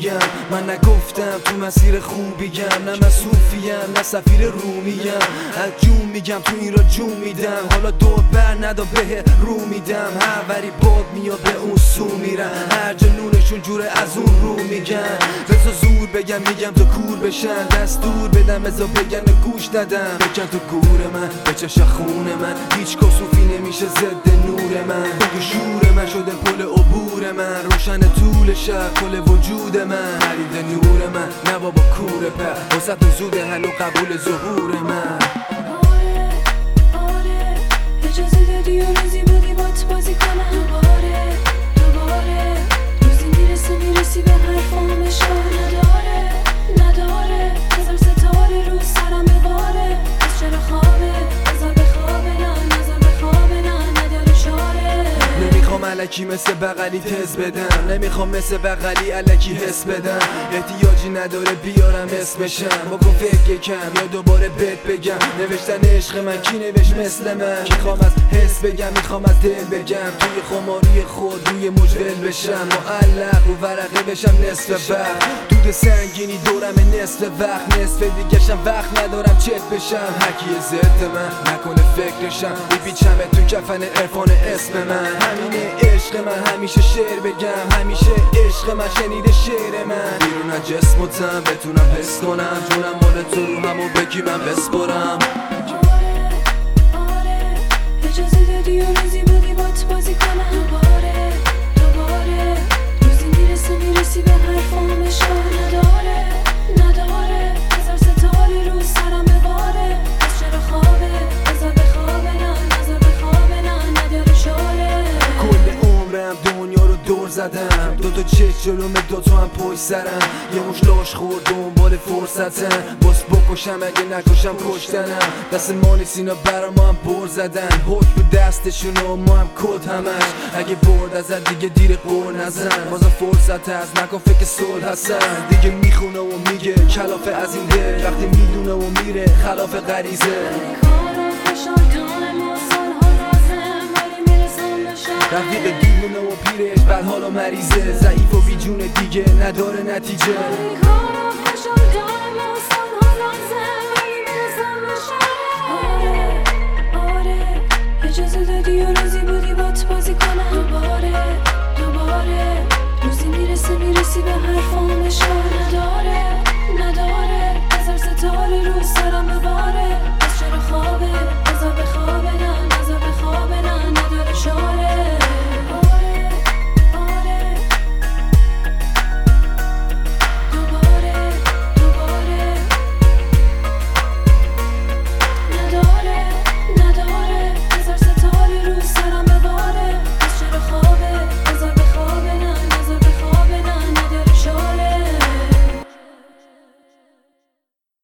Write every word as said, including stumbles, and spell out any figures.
میگم، من نگفتم تو مسیر خوبیم، نه من صوفیم نه سفیر رومیم. از جون میگم تو این را جون میدم، حالا دور بر ندا به رو میدم. هر وری باد میاد به اون سو میرم، هر جنونشون جوره از اون رو میگن. بزا زور بگم میگم تو کور بشن، دستور بدم بزا بگم گوش ندم. بگم تو گور من بچش خون من، هیچ کسوفی نمیشه ضد نور من. بگو شور من شده پل عبور من، روشن طول شب کل وجود من. خرید نور من نه بابا کوره پر، وسط زوده هنو قبول ظهور من. آره آره اجازه دادی و روزی بودی بات بازی کنم. دوباره دوباره روزی میرسه میرسی به حرفام اشکال نداره نداره. هزار ستاره رو سرم بباره، از چرا خوابه بذار بخوابه نه نذار بخوابه نه نداره شاره. نمیخوام الکی مثل بغلی تز بدم، نمیخوام مثل بغلی الکی حس بدم. احتیاجی نداره بیارم اسمشم، بکن فکر کم یا دوباره بهت بگم. نوشتن عشق من کی نوشت مثل من؟ میخوام از حس بگم میخوام از دل بگم، توی خماری خود روی مجول بشم. معلق رو ورقه بشم نصف وقت، دود سنگینی دورم نصف وقت. نصف دیگه‌شم وقت ندارم چت بشم. هرکی ضد من نکنه فکرشم، بپیچمه تو کفن عرفان اسم من. همینه عشق من همیشه شعر بگم، همیشه عشق من شنیده شعر من. بیرون از جسم و تن بتونم حس کنم، جونم مال تو رو همو بگی من بسپرم. آره آره اجازه دادی و روزی بودی بات بازی کنم. دوباره دوباره روزی میرسه میرسی به حرفام اشکال نداره نداره. هزار ستاره رو سرم بباره، از چرا خوابه بذار بخوابه نه نذار بخوابه نه نداره شاره. کل عمرم دنیا رو دور زدم، دوتا چشم جلوم دوتا هم پشت سرم. یه مش لاش خورد دنبال فرصتم، باس بکشم اگه نکشم کشتنم. دست ما نیست اینا برا ما هم بر زدن، حکم دستشون و ما هم کد همش. اگه برد ازت دیگه دیر قور نزن، بازا فرصت هست نکن فکر صلح هستن. دیگه میخونه و میگه کلافه از این دل، وقتی میدونه و میره خلاف غریزه. رفیق دیوونه و پیرش بد حال و مریضه، ضعیف و بیجونه دیگه نداره نتیجه. آره آره اجازه دادی و روزی بودی بات بازی کنم. دوباره دوباره روزی میرسه میرسی به حرف